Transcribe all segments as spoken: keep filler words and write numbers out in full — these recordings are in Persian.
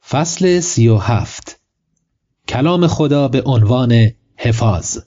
فصل سی و هفت. کلام خدا به عنوان حفاظ.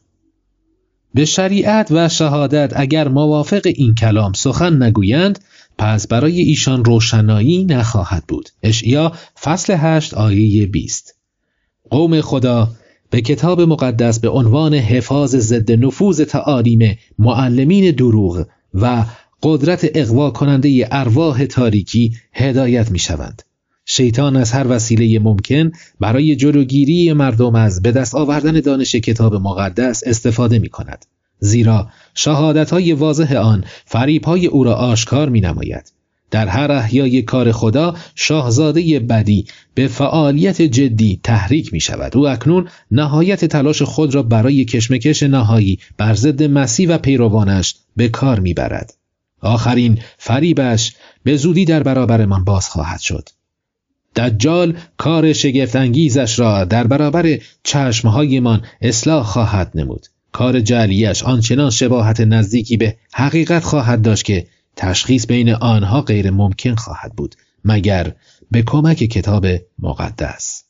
به شریعت و شهادت اگر موافق این کلام سخن نگویند، پس برای ایشان روشنایی نخواهد بود. اشعیا فصل هشت آیه بیست. قوم خدا به کتاب مقدس به عنوان حفاظ ضد نفوذ تعالیم معلمین دروغ و قدرت اغوا کننده ارواح تاریکی هدایت می شوند. شیطان از هر وسیله ممکن برای جلوگیری مردم از به دست آوردن دانش کتاب مقدس استفاده می کند. زیرا شهادت‌های واضح آن فریب‌های او را آشکار می نماید. در هر احیای کار خدا شاهزاده بدی به فعالیت جدی تحریک می شود. او اکنون نهایت تلاش خود را برای کشمکش نهایی بر ضد مسیح و پیروانش به کار می برد. آخرین فریبش به زودی در برابرمان باز خواهد شد. دجال کار شگفت انگیزش را در برابر چشمهایمان اصلاح خواهد نمود. کار جعلیش آنچنان شباهت نزدیکی به حقیقت خواهد داشت که تشخیص بین آنها غیر ممکن خواهد بود مگر به کمک کتاب مقدس.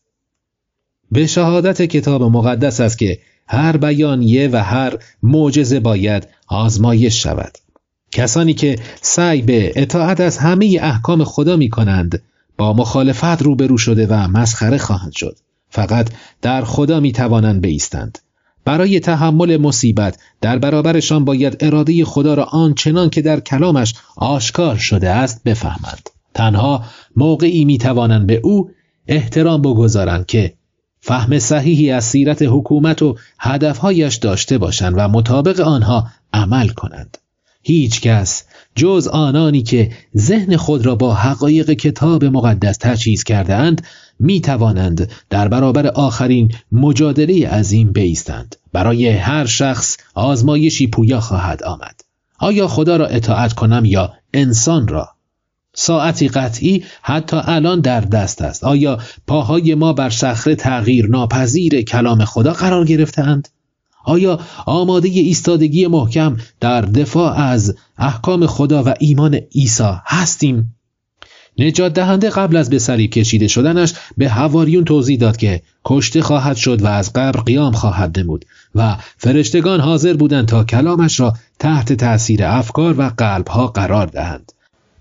به شهادت کتاب مقدس است که هر بیانیه و هر معجزه باید آزمایش شود. کسانی که سعی به اطاعت از همه احکام خدا می کنند با مخالفت روبرو شده و مسخره خواهند شد. فقط در خدا می توانند بایستند. برای تحمل مصیبت در برابرشان باید اراده خدا را آنچنان که در کلامش آشکار شده است بفهمند. تنها موقعی می توانند به او احترام بگذارند که فهم صحیحی از سیرت حکومت و هدفهایش داشته باشند و مطابق آنها عمل کنند. هیچ کس جز آنانی که ذهن خود را با حقایق کتاب مقدس تجهیز کرده اند می توانند در برابر آخرین مجادله عظیم بایستند. برای هر شخص آزمایشی پویا خواهد آمد. آیا خدا را اطاعت کنم یا انسان را؟ ساعتی قطعی حتی الان در دست است. آیا پاهای ما بر صخره تغییر ناپذیر کلام خدا قرار گرفتند؟ آیا آماده ایستادگی محکم در دفاع از احکام خدا و ایمان عیسی هستیم؟ نجات دهنده قبل از به صلیب کشیده شدنش به حواریون توضیح داد که کشته خواهد شد و از قبر قیام خواهد نمود و فرشتگان حاضر بودند تا کلامش را تحت تأثیر افکار و قلبها قرار دهند.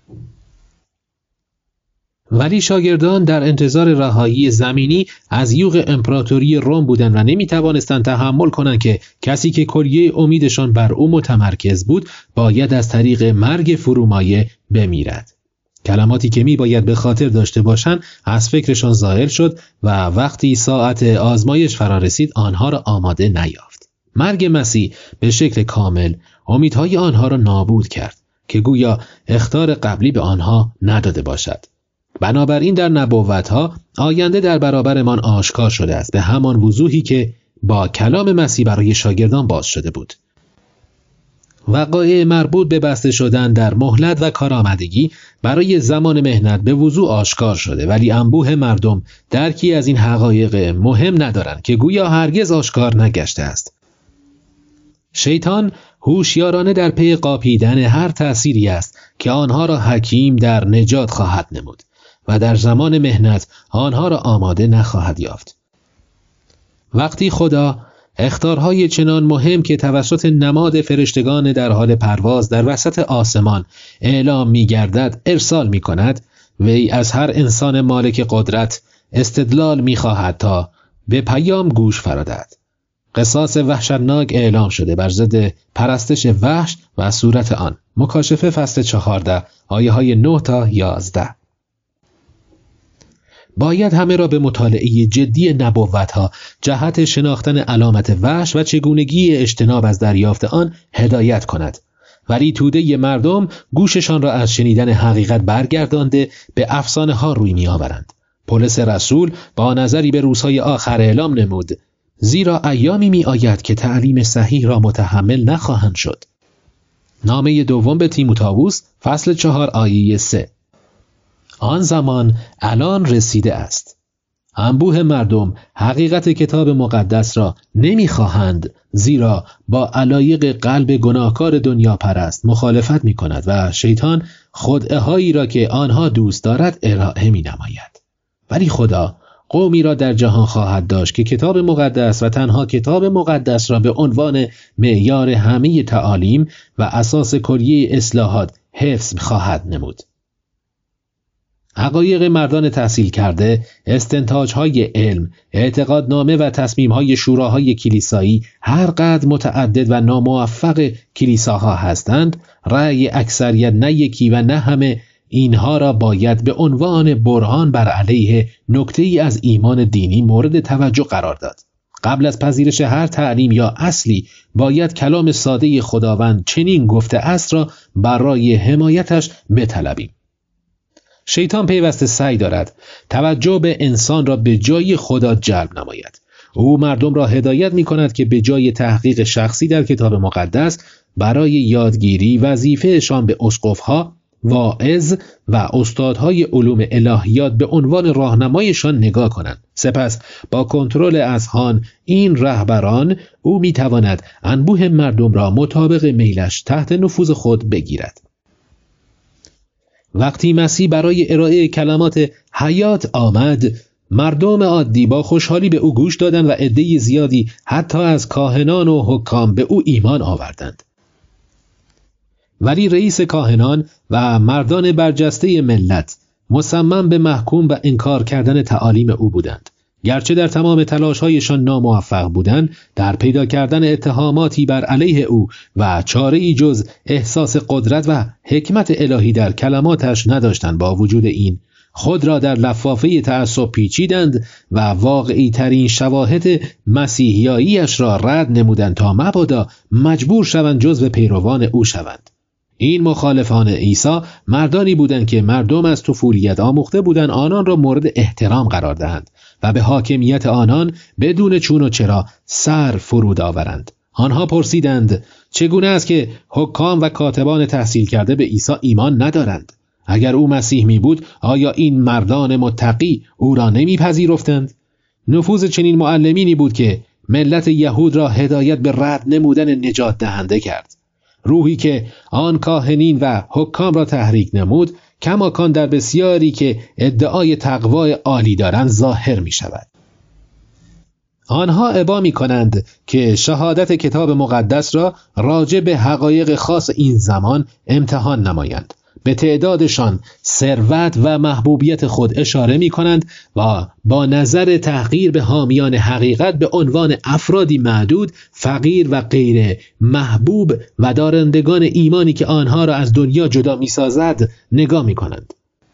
ولی شاگردان در انتظار رهایی زمینی از یوغ امپراتوری روم بودند و نمی توانستند تحمل کنند که کسی که کلیه امیدشان بر او متمرکز بود باید از طریق مرگ فرومایه بمیرد. کلماتی که می باید به خاطر داشته باشند از فکرشان ظاهر شد و وقتی ساعت آزمایش فرا رسید آنها را آماده نیافت. مرگ مسیح به شکل کامل امیدهای آنها را نابود کرد که گویا اخطار قبلی به آنها نداده باشد. بنابراین در نبوت‌ها آینده در برابرمان آشکار شده است به همان وضوحی که با کلام مسیح برای شاگردان باز شده بود. وقایع مربوط به بسته شدن در مهلت و کارآمدگی برای زمان مهنت به وضوح آشکار شده، ولی انبوه مردم درکی از این حقایق مهم ندارند که گویا هرگز آشکار نگشته است. شیطان هوشیارانه در پی قاپیدن هر تأثیری است که آنها را حکیم در نجات خواهد نمود و در زمان مهنت آنها را آماده نخواهد یافت. وقتی خدا اخطارهای چنان مهم که توسط نماد فرشتگان در حال پرواز در وسط آسمان اعلام می گردد ارسال می کند، وی از هر انسان مالک قدرت استدلال می خواهد تا به پیام گوش فرادد. قصاص وحشتناک اعلام شده بر ضد پرستش وحش و صورت آن. مکاشفه فصل چهارده آیه های نه تا یازده. باید همه را به مطالعه جدی نبوت‌ها جهت شناختن علامت وحش و چگونگی اجتناب از دریافت آن هدایت کند. ولی توده مردم گوششان را از شنیدن حقیقت برگردانده به افسانه ها روی می آورند. پولس رسول با نظری به روزهای آخر اعلام نمود: زیرا ایامی می آید که تعلیم صحیح را متحمل نخواهند شد. نامه دوم به تیموتائوس فصل چهار آیه سه. آن زمان الان رسیده است. انبوه مردم حقیقت کتاب مقدس را نمی‌خواهند، زیرا با علایق قلب گناهکار دنیا پرست مخالفت می کند و شیطان خدعه‌هایی را که آنها دوست دارد ارائه می نماید. ولی خدا قومی را در جهان خواهد داشت که کتاب مقدس و تنها کتاب مقدس را به عنوان معیار همه تعالیم و اساس کلیه اصلاحات حفظ خواهد نمود. حقایق مردان تحصیل کرده، استنتاج‌های علم، اعتقادنامه و تصمیم‌های شوراهای کلیسایی هر قدر متعدد و ناموفق کلیساها هستند، رأی اکثریت نه یکی و نه همه اینها را باید به عنوان برهان بر علیه نکته‌ای از ایمان دینی مورد توجه قرار داد. قبل از پذیرش هر تعلیم یا اصلی باید کلام ساده خداوند چنین گفته است را برای حمایتش بطلبیم. شیطان پیوسته سعی دارد توجه به انسان را به جای خدا جلب نماید. او مردم را هدایت می کند که به جای تحقیق شخصی در کتاب مقدس برای یادگیری وظیفه‌شان به اسقف‌ها، واعظ و استادهای علوم الهیات به عنوان راهنمایشان نگاه کنند. سپس با کنترل اذهان این رهبران او می تواند انبوه مردم را مطابق میلش تحت نفوذ خود بگیرد. وقتی مسیح برای ارائه کلمات حیات آمد، مردم عادی با خوشحالی به او گوش دادند و عده زیادی حتی از کاهنان و حکام به او ایمان آوردند. ولی رئیس کاهنان و مردان برجسته ملت مصمم به محکوم و انکار کردن تعالیم او بودند. گرچه در تمام تلاش‌هایشان ناموفق بودند در پیدا کردن اتهاماتی بر علیه او و چاره‌ای جز احساس قدرت و حکمت الهی در کلماتش نداشتند، با وجود این خود را در لفافه تعصب پیچیدند و واقعی ترین شواهد مسیحیاییش را رد نمودند تا مبادا مجبور شوند جزو پیروان او شوند. این مخالفان عیسی مردانی بودند که مردم از طفولیت آموخته بودند آنان را مورد احترام قرار دهند و به حاکمیت آنان بدون چون و چرا سر فرود آورند. آنها پرسیدند چگونه است که حکام و کاتبان تحصیل کرده به عیسی ایمان ندارند؟ اگر او مسیح می بود آیا این مردان متقی او را نمی پذیرفتند؟ نفوذ چنین معلمینی بود که ملت یهود را هدایت به رد نمودن نجات دهنده کرد. روحی که آن کاهنین و حکام را تحریک نمود کماکان در بسیاری که ادعای تقوای عالی دارند ظاهر می شود. آنها ابا می کنند که شهادت کتاب مقدس را راجع به حقایق خاص این زمان امتحان نمایند. به تعدادشان، ثروت و محبوبیت خود اشاره می کنند و با نظر تحقیر به حامیان حقیقت به عنوان افرادی معدود، فقیر و غیر محبوب و دارندگان ایمانی که آنها را از دنیا جدا می سازد نگاه می کنند.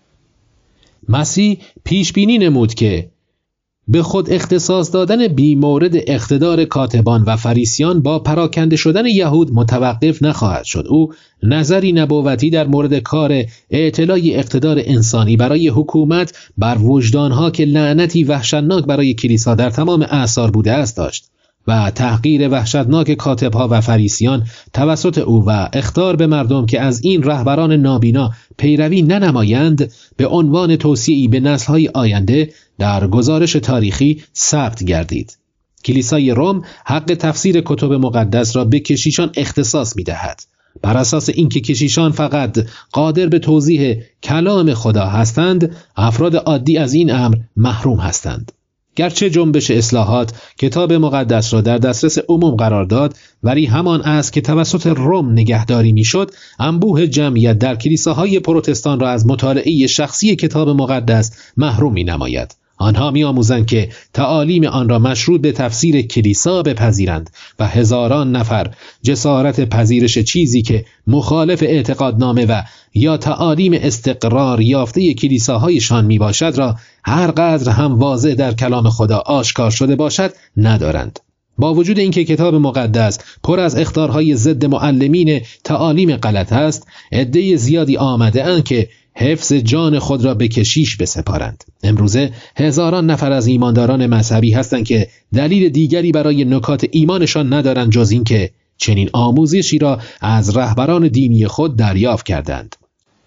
مسیح پیش بینی نمود که به خود اختصاص دادن بیمورد اقتدار کاتبان و فریسیان با پراکنده شدن یهود متوقف نخواهد شد. او نظری نبوتی در مورد کار اعتلای اقتدار انسانی برای حکومت بر وجدانها که لعنتی وحشتناک برای کلیسا در تمام اعصار بوده است داشت و تحقیر وحشتناک کاتبها و فریسیان توسط او و اخطار به مردم که از این رهبران نابینا پیروی ننمایند به عنوان توصیه‌ای به نسل‌های آینده در گزارش تاریخی ثبت گردید. کلیسای روم حق تفسیر کتب مقدس را به کشیشان اختصاص می‌دهد. بر اساس اینکه کشیشان فقط قادر به توضیح کلام خدا هستند، افراد عادی از این امر محروم هستند. گرچه جنبش اصلاحات کتاب مقدس را در دسترس عموم قرار داد، ولی همان است که توسط روم نگهداری میشد، انبوه جمعیت در کلیساهای پروتستان را از مطالعه شخصی کتاب مقدس محروم می نماید. آنها می آموزند که تعالیم آن را مشروط به تفسیر کلیسا بپذیرند و هزاران نفر جسارت پذیرش چیزی که مخالف اعتقادنامه و یا تعالیم استقرار یافته کلیساهایشان می باشد را هر قدر هم واضح در کلام خدا آشکار شده باشد ندارند. با وجود اینکه کتاب مقدس پر از اخطارهای ضد معلمین تعالیم غلط است، عده زیادی آمده اند که حفظ جان خود را به کشیش بسپارند. امروزه هزاران نفر از ایمانداران مذهبی هستند که دلیل دیگری برای نکات ایمانشان ندارند جز این که چنین آموزشی را از رهبران دینی خود دریافت کردند.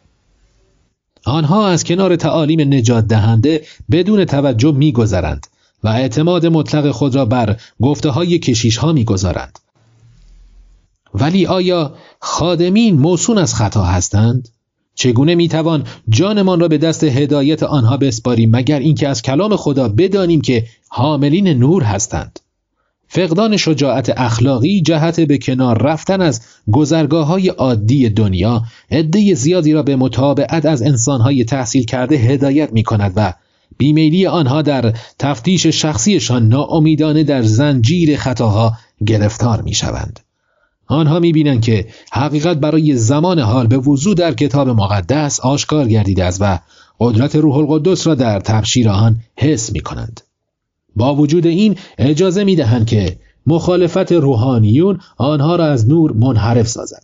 آنها از کنار تعالیم نجات دهنده بدون توجه می‌گذرند و اعتماد مطلق خود را بر گفته‌های کشیش‌ها می‌گذارند. ولی آیا خادمین موسون از خطا هستند؟ چگونه میتوان جانمان را به دست هدایت آنها بسپاریم مگر اینکه از کلام خدا بدانیم که حاملین نور هستند؟ فقدان شجاعت اخلاقی جهت به کنار رفتن از گذرگاه‌های عادی دنیا عده زیادی را به متابعت از انسان‌های تحصیل کرده هدایت می‌کند و بیمیلی آنها در تفتیش شخصیشان ناامیدانه در زنجیر خطاها گرفتار می‌شوند. آنها می‌بینند که حقیقت برای زمان حال به وضوح در کتاب مقدس آشکار گردیده است و قدرت روح القدس را در تبشیر آن حس می‌کنند. با وجود این اجازه می‌دهند که مخالفت روحانیون آنها را از نور منحرف سازد.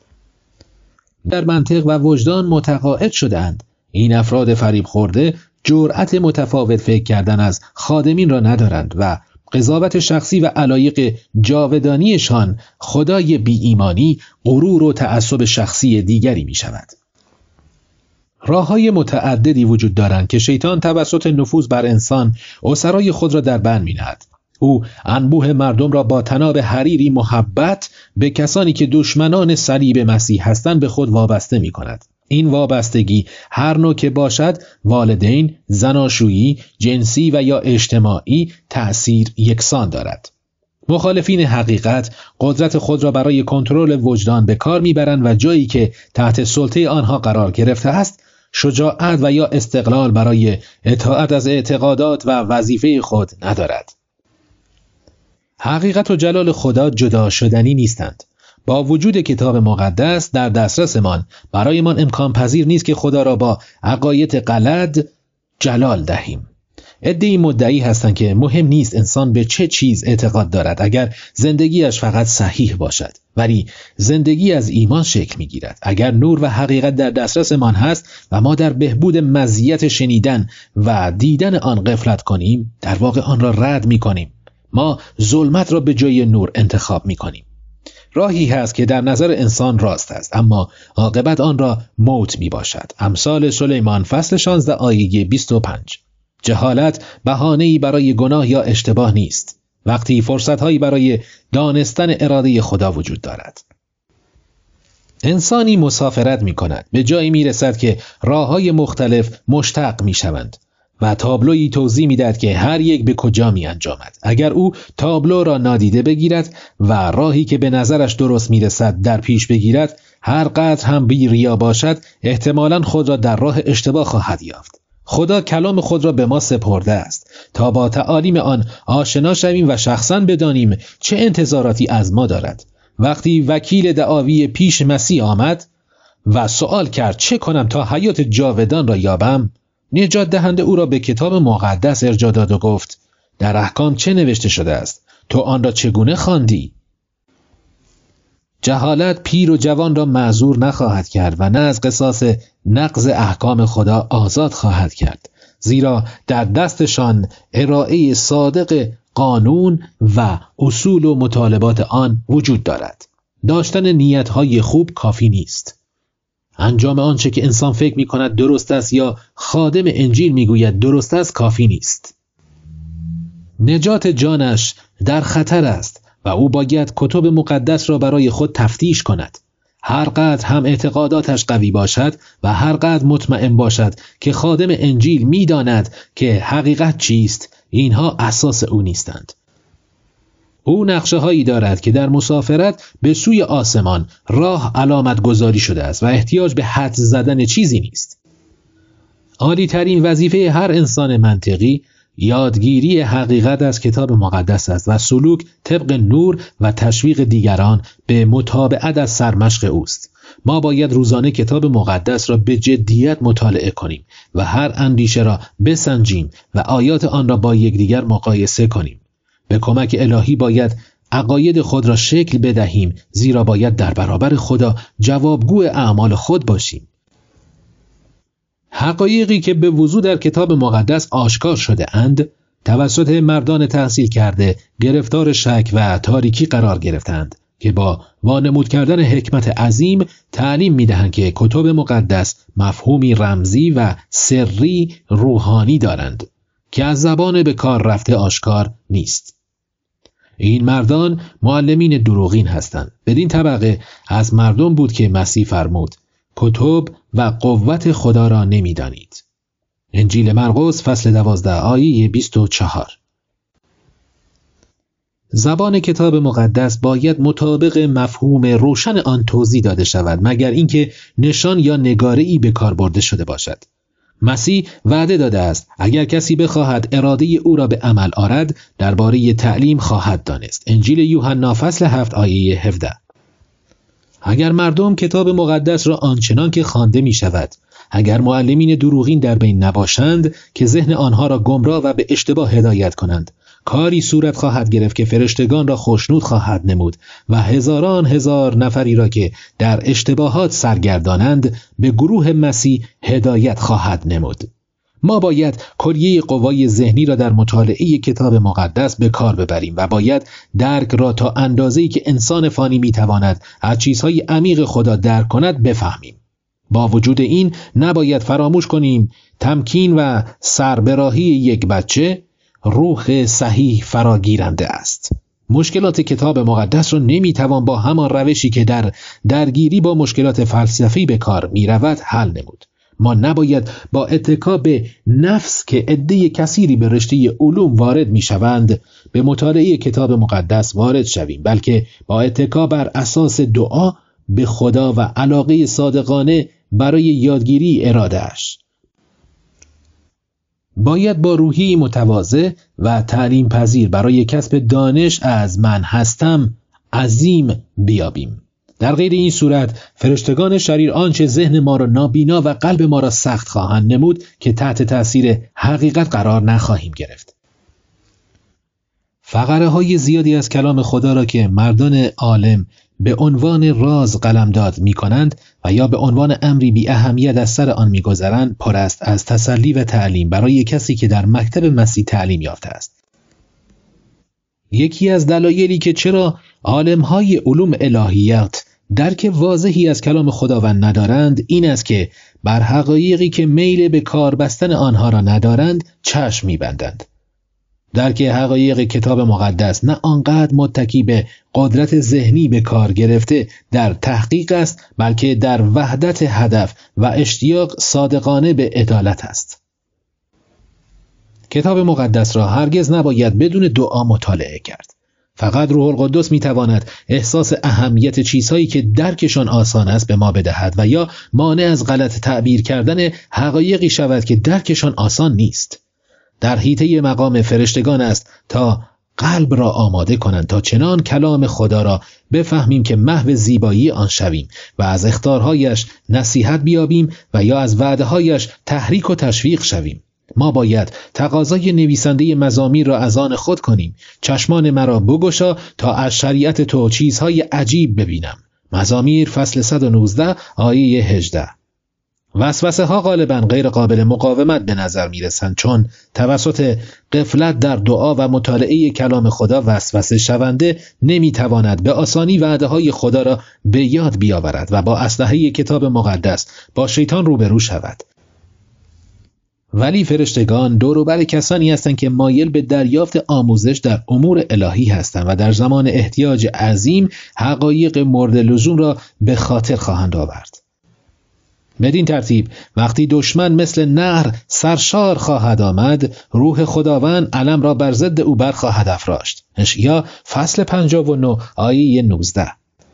در منطق و وجدان متقاعد شدند این افراد فریب خورده جرأت متفاوت فکر کردن از خادمین را ندارند و قضاوت شخصی و علایق جاودانیشان خدای بی ایمانی غرور و تعصب شخصی دیگری می شود. راه‌های متعددی وجود دارند که شیطان توسط نفوذ بر انسان اسرای خود را در بند می‌نهد. او انبوه مردم را با طناب حریری محبت به کسانی که دشمنان صلیب مسیح هستند به خود وابسته می‌کند. این وابستگی هر نوع که باشد، والدین، زناشویی، جنسی و یا اجتماعی، تأثیر یکسان دارد. مخالفین حقیقت قدرت خود را برای کنترل وجدان به کار میبرند و جایی که تحت سلطه آنها قرار گرفته است، شجاعت و یا استقلال برای اطاعت از اعتقادات و وظیفه خود ندارد. حقیقت و جلال خدا جدا شدنی نیستند. با وجود کتاب مقدس در دسترسمان، برایمان امکان پذیر نیست که خدا را با عقاید غلط جلال دهیم. عده‌ای مدعی هستند که مهم نیست انسان به چه چیز اعتقاد دارد اگر زندگیش فقط صحیح باشد، ولی زندگی از ایمان شکل می‌گیرد. اگر نور و حقیقت در دسترسمان هست و ما در بهبود مزیت شنیدن و دیدن آن غفلت کنیم، در واقع آن را رد می‌کنیم. ما ظلمت را به جای نور انتخاب می‌کنیم. راهی هست که در نظر انسان راست است، اما عاقبت آن را موت میباشد. امثال سلیمان فصل شانزده آیه بیست و پنج. جهالت بهانه‌ای برای گناه یا اشتباه نیست، وقتی فرصت‌هایی برای دانستن اراده خدا وجود دارد. انسانی مسافرت می‌کند، به جایی می‌رسد که راه‌های مختلف مشتق می‌شوند و تابلویی توضیح می‌دهد که هر یک به کجا می‌انجامد. اگر او تابلو را نادیده بگیرد و راهی که به نظرش درست می‌رسد در پیش بگیرد، هر قدر هم بی ریا باشد، احتمالاً خود را در راه اشتباه خواهد یافت. خدا کلام خود را به ما سپرده است تا با تعالیم آن آشنا شویم و شخصاً بدانیم چه انتظاراتی از ما دارد. وقتی وکیل دعاوی پیش مسیح آمد و سوال کرد چه کنم تا حیات جاودان را یابم، نجات دهنده او را به کتاب مقدس ارجاع داد و گفت در احکام چه نوشته شده است؟ تو آن را چگونه خواندی؟ جهالت پیر و جوان را معذور نخواهد کرد و نه از قصاص نقض احکام خدا آزاد خواهد کرد، زیرا در دستشان ارائه صادق قانون و اصول و مطالبات آن وجود دارد. داشتن نیت‌های خوب کافی نیست. انجام آنچه که انسان فکر می کند درست است یا خادم انجیل می گوید درست است کافی نیست. نجات جانش در خطر است و او باید کتب مقدس را برای خود تفتیش کند. هر قدر هم اعتقاداتش قوی باشد و هر قدر مطمئن باشد که خادم انجیل می داند که حقیقت چیست، اینها اساس او نیستند. او نقشه هایی دارد که در مسافرت به سوی آسمان راه علامت گذاری شده است و احتیاج به حدس زدن چیزی نیست. عالی ترین وظیفه هر انسان منطقی یادگیری حقیقت از کتاب مقدس است و سلوک طبق نور و تشویق دیگران به متابعت از سرمشق اوست. ما باید روزانه کتاب مقدس را به جدیت مطالعه کنیم و هر اندیشه را بسنجیم و آیات آن را با یکدیگر مقایسه کنیم. به کمک الهی باید عقاید خود را شکل بدهیم، زیرا باید در برابر خدا جوابگو اعمال خود باشیم. حقایقی که به وضوح در کتاب مقدس آشکار شده اند توسط مردان تحصیل کرده گرفتار شک و تاریکی قرار گرفتند که با وانمود کردن حکمت عظیم تعلیم می‌دهند که کتب مقدس مفهومی رمزی و سری روحانی دارند که از زبان به کار رفته آشکار نیست. این مردان معلمین دروغین هستند. بدین طبقه از مردم بود که مسیح فرمود کتب و قوت خدا را نمی‌دانید. انجیل مرقس فصل دوازده آیه بیست و چهار. زبان کتاب مقدس باید مطابق مفهوم روشن آن توضیح داده شود، مگر اینکه نشان یا نگاره‌ای به کار برده شده باشد. مسیح وعده داده است اگر کسی بخواهد اراده او را به عمل آرد، درباره تعلیم خواهد دانست. انجیل یوحنا فصل هفت آیه هفده. اگر مردم کتاب مقدس را آنچنان که خوانده می شود، اگر معلمین دروغین در بین نباشند که ذهن آنها را گمراه و به اشتباه هدایت کنند، کاری صورت خواهد گرفت که فرشتگان را خوشنود خواهد نمود و هزاران هزار نفری را که در اشتباهات سرگردانند به گروه مسیح هدایت خواهد نمود. ما باید کلیه قوای ذهنی را در مطالعه کتاب مقدس به کار ببریم و باید درک را تا اندازه‌ای که انسان فانی میتواند از چیزهای عمیق خدا درک کند بفهمیم. با وجود این نباید فراموش کنیم تمکین و سربراهی یک بچه روح صحیح فراگیرنده است. مشکلات کتاب مقدس را نمیتوان با همان روشی که در درگیری با مشکلات فلسفی به کار میرود حل نمود. ما نباید با اتکا به نفس که عده کثیری به رشته علوم وارد میشوند به مطالعه کتاب مقدس وارد شویم، بلکه با اتکا بر اساس دعا به خدا و علاقه صادقانه برای یادگیری اراده‌اش. باید با روحی متواضع و تعلیم پذیر برای کسب دانش از من هستم عظیم بیابیم. در غیر این صورت فرشتگان شریر آنچه ذهن ما را نابینا و قلب ما را سخت خواهند نمود که تحت تأثیر حقیقت قرار نخواهیم گرفت. فقره های زیادی از کلام خدا را که مردان عالم به عنوان راز قلمداد می کنند و یا به عنوان امری بی اهمیت از سر آن می گذرند پر است از تسلی و تعلیم برای کسی که در مکتب مسیح تعلیم یافته است. یکی از دلایلی که چرا عالم‌های علوم الهیات درک واضحی از کلام خداوند ندارند این است که بر حقایقی که میل به کار بستن آنها را ندارند چشم می‌بندند. درک حقایق کتاب مقدس نه آنقدر متکی به قدرت ذهنی به کار گرفته در تحقیق است، بلکه در وحدت هدف و اشتیاق صادقانه به عدالت است. کتاب مقدس را هرگز نباید بدون دعا مطالعه کرد. فقط روح القدس میتواند احساس اهمیت چیزهایی که درکشان آسان است به ما بدهد و یا مانع از غلط تعبیر کردن حقایقی شود که درکشان آسان نیست. در حیطه مقام فرشتگان است تا قلب را آماده کنند تا چنان کلام خدا را بفهمیم که محو زیبایی آن شویم و از اخطارهایش نصیحت بیابیم و یا از وعدهایش تحریک و تشویق شویم. ما باید تقاضای نویسنده مزامیر را از آن خود کنیم. چشمان مرا بگشا تا از شریعت تو چیزهای عجیب ببینم. مزامیر فصل صد و نوزده آیه هجده. وسوسه ها غالباً غیر قابل مقاومت به نظر می رسند چون توسط غفلت در دعا و مطالعه کلام خدا وسوسه شونده نمی تواند به آسانی وعده های خدا را به یاد بیاورد و با اسلحه کتاب مقدس با شیطان روبرو شود. ولی فرشتگان دور و بر کسانی هستند که مایل به دریافت آموزش در امور الهی هستند و در زمان احتیاج عظیم حقایق مورد لزوم را به خاطر خواهند آورد. بدین ترتیب وقتی دشمن مثل نهر سرشار خواهد آمد، روح خداوند علم را بر ضد او بر خواهد افراشت. اشعیا فصل پنجاه و نه آیه نوزده.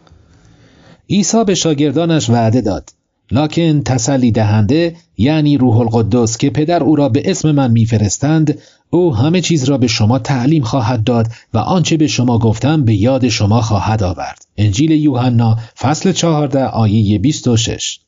عیسی به شاگردانش وعده داد: لکن تسلی دهنده یعنی روح القدس که پدر او را به اسم من میفرستند، او همه چیز را به شما تعلیم خواهد داد و آنچه به شما گفتم به یاد شما خواهد آورد. انجیل یوحنا فصل چهارده آیه بیست و شش.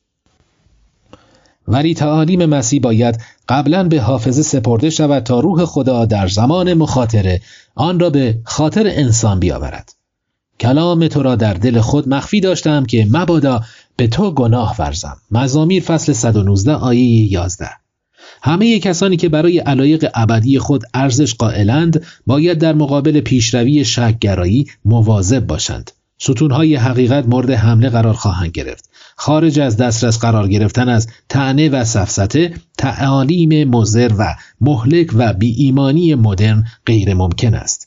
ولی تعالیم مسیح باید قبلاً به حافظه سپرده شود تا روح خدا در زمان مخاطره آن را به خاطر انسان بیاورد. کلام تو را در دل خود مخفی داشتم که مبادا به تو گناه ورزم. مزامیر فصل صد و نوزده آیه یازده. همه کسانی که برای علایق ابدی خود ارزش قائلند باید در مقابل پیشروی شک‌گرایی مواظب باشند. ستونهای حقیقت مورد حمله قرار خواهند گرفت. خارج از دسترس قرار گرفتن از طعنه و سفسطه، تعالیم مضر و مهلک و بی ایمانی مدرن غیر ممکن است.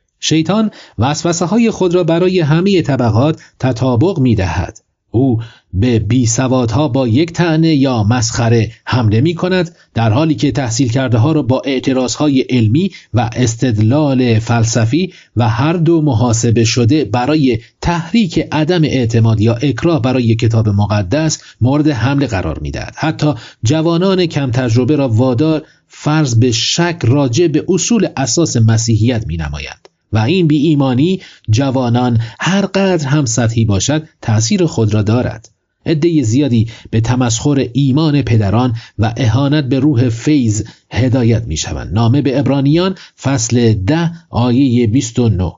شیطان وسوسه های خود را برای همه طبقات تطابق می دهد. او به بیسوادها با یک طعنه یا مسخره حمله می کند، در حالی که تحصیل کرده ها را با اعتراضهای علمی و استدلال فلسفی و هر دو محاسبه شده برای تحریک عدم اعتماد یا اکراه برای کتاب مقدس مورد حمله قرار می دهد. حتی جوانان کم تجربه را وادار فرض به شک راجع به اصول اساس مسیحیت می نمایند. و این بی ایمانی جوانان هر قدر هم سطحی باشد تأثیر خود را دارد. عده زیادی به تمسخر ایمان پدران و اهانت به روح فیض هدایت می شوند. نامه به عبرانیان فصل ده آیه بیست و نه.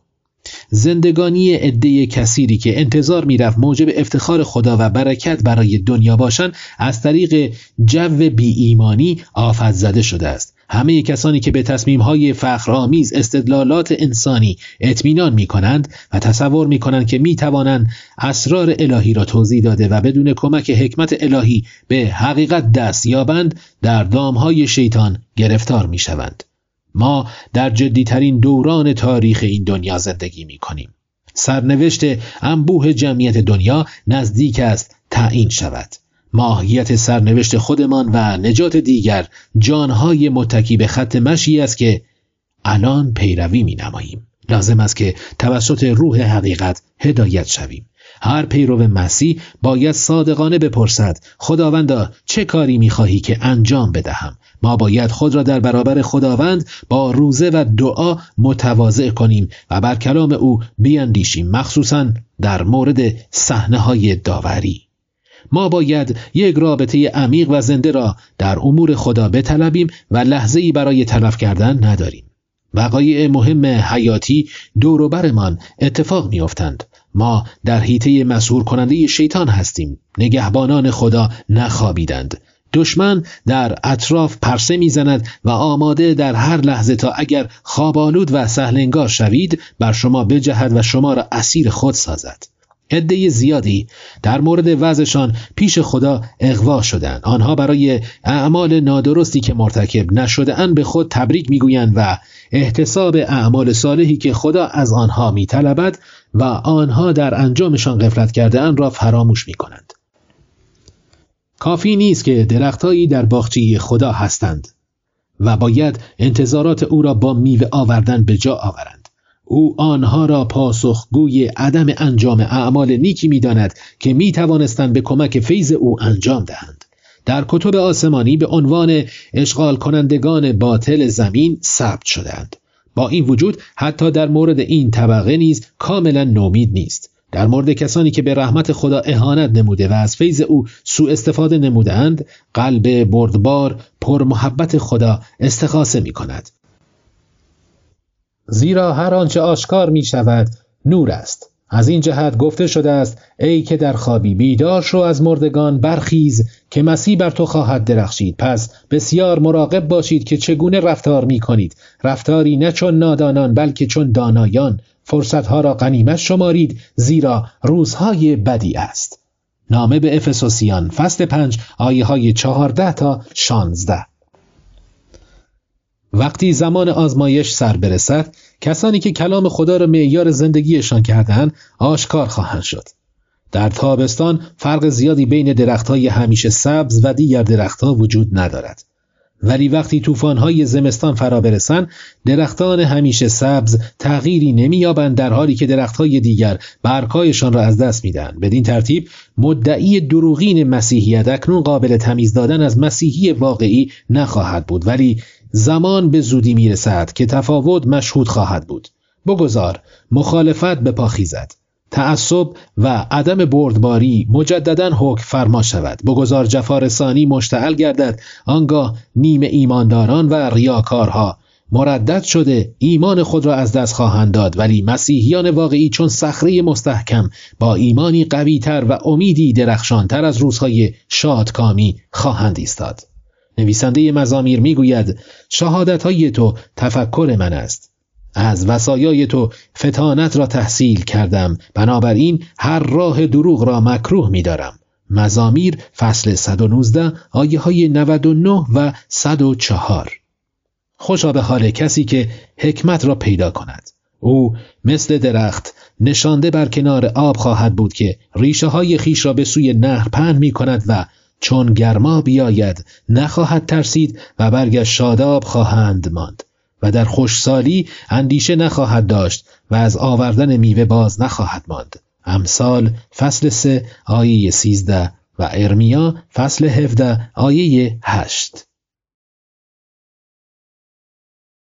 زندگانی عده کثیری که انتظار می رفت موجب افتخار خدا و برکت برای دنیا باشند از طریق جو بی ایمانی آفت زده شده است. همه کسانی که به تصمیم‌های فخرآمیز استدلالات انسانی اطمینان می‌کنند و تصور می‌کنند که می‌توانند اسرار الهی را توضیح داده و بدون کمک حکمت الهی به حقیقت دست یابند، در دام‌های شیطان گرفتار می‌شوند. ما در جدی‌ترین دوران تاریخ این دنیا زندگی می‌کنیم. سرنوشت انبوه جمعیت دنیا نزدیک است تعیین شود. ماهیت سرنوشت خودمان و نجات دیگر جانهای متکی به خط مشی است که الان پیروی می نماییم. لازم است که توسط روح حقیقت هدایت شویم. هر پیرو مسیح باید صادقانه بپرسد خداوندا چه کاری می خواهی که انجام بدهم؟ ما باید خود را در برابر خداوند با روزه و دعا متواضع کنیم و بر کلام او بیاندیشیم، مخصوصاً در مورد صحنه‌های داوری. ما باید یک رابطه عمیق و زنده را در امور خدا بطلبیم و لحظه‌ای برای تلف کردن نداریم. وقایع مهم حیاتی دور و برمان اتفاق می‌افتند. ما در حیطه مسحور کننده شیطان هستیم. نگهبانان خدا نخوابیدند. دشمن در اطراف پرسه می‌زند و آماده در هر لحظه تا اگر خواب‌آلود و سهل‌انگار شوید بر شما بجهد و شما را اسیر خود سازد. عده زیادی در مورد وضعشان پیش خدا اغوا شدند. آنها برای اعمال نادرستی که مرتکب نشده‌اند به خود تبریک میگویند و احتساب اعمال صالحی که خدا از آنها میطلبد و آنها در انجامشان غفلت کرده‌اند را فراموش میکنند. کافی نیست که درختایی در باغچه خدا هستند و باید انتظارات او را با میوه آوردن به جا آورند. او آنها را پاسخگوی عدم انجام اعمال نیکی می‌داند که می‌توانستند به کمک فیض او انجام دهند. در کتب آسمانی به عنوان اشغال کنندگان باطل زمین ثبت شدند. با این وجود حتی در مورد این طبقه نیز کاملا نومید نیست. در مورد کسانی که به رحمت خدا اهانت نموده و از فیض او سوء استفاده نمودند، قلب بردبار پر محبت خدا استغاثه می‌کند. زیرا هر آنچه آشکار می شود نور است. از این جهت گفته شده است ای که در خوابی بیدار شو از مردگان برخیز که مسیح بر تو خواهد درخشید. پس بسیار مراقب باشید که چگونه رفتار می کنید، رفتاری نه چون نادانان بلکه چون دانایان، فرصتها را غنیمت شمارید زیرا روزهای بدی است. نامه به افسوسیان فصل پنج آیه های چهارده تا شانزده. وقتی زمان آزمایش سر برسد، کسانی که کلام خدا را معیار زندگیشان کردند آشکار خواهند شد. در تابستان فرق زیادی بین درخت‌های همیشه سبز و دیگر درخت‌ها وجود ندارد. ولی وقتی طوفان‌های زمستان فرا برسند، درختان همیشه سبز تغییری نمی‌یابند، در حالی که درخت‌های دیگر برگ‌هایشان را از دست می‌دهند. بدین ترتیب مدعی دروغین مسیحیت اکنون قابل تمیز دادن از مسیحی واقعی نخواهد بود، ولی زمان به زودی میرسد که تفاوت مشهود خواهد بود. بگذار مخالفت به پا خیزد، تعصب و عدم بردباری مجدداً حکم فرما شود. بگذار جفارسانی مشتعل گردد، آنگاه نیمه ایمانداران و ریاکارها مردد شده ایمان خود را از دست خواهند داد، ولی مسیحیان واقعی چون صخره مستحکم با ایمانی قوی‌تر و امیدی درخشانتر از روزهای شادکامی خواهند ایستاد. نویسنده مزامیر میگوید شهادت‌های تو تفکر من است، از وصایای تو فطانت را تحصیل کردم، بنابراین هر راه دروغ را مکروه می‌دارم. مزامیر فصل صد و نوزده آیه های نود و نه و صد و چهار. خوشا به حال کسی که حکمت را پیدا کند. او مثل درخت نشانده بر کنار آب خواهد بود که ریشه های خیش را به سوی نهر پهن می کند و چون گرما بیاید نخواهد ترسید و برگش شاداب خواهند ماند و در خوشسالی اندیشه نخواهد داشت و از آوردن میوه باز نخواهد ماند. امثال فصل سه آیه سیزده و ارمیا فصل هفده آیه هشت.